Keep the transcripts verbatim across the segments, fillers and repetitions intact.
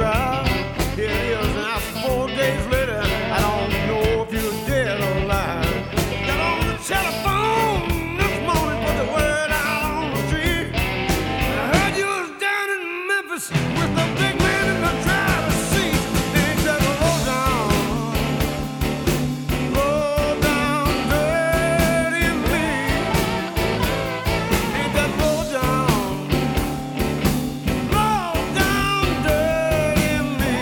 child. Here it is now, four days later. I don't know if you're dead or alive. Got on the telephone this morning, put the word out on the street. I heard you was down in Memphis with the big man in the driver's seat. Ain't that low down, low down, dirty me? Ain't that low down, low down, dirty me?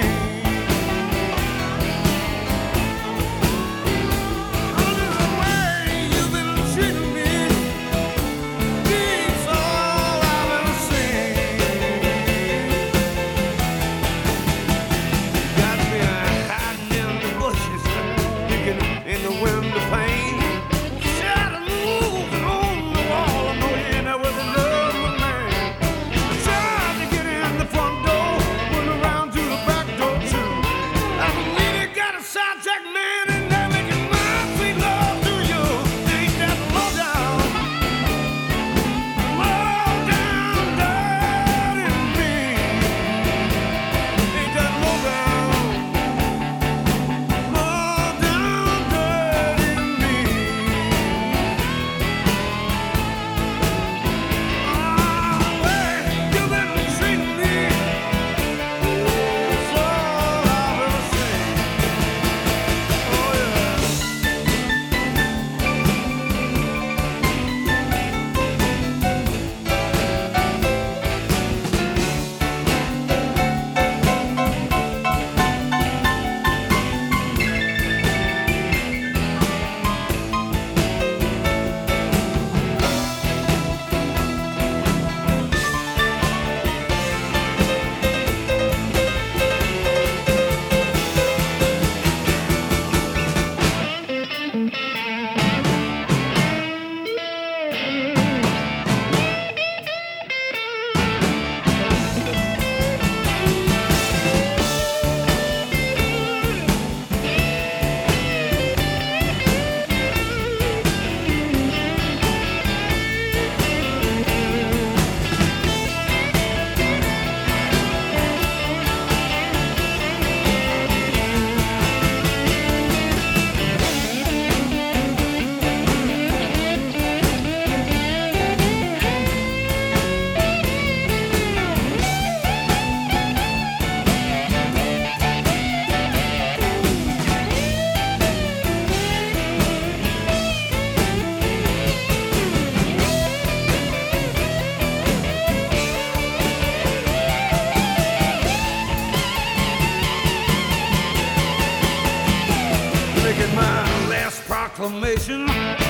Under the way you've been treating me, beats all I've ever seen. Got me hiding in the bushes, looking in the window pane. Shadow moving on the wall. I know you're in there with another man. I tried to get in the front door, went around to the back door too. I believe you got a sidetrack man in there making my sweet love to you. Ain't that low down, low down, dirty me? Ain't that low down, low down, dirty me? Ah, the way you've been treating me, it's all I've ever seen. Oh yeah. Making my last proclamation.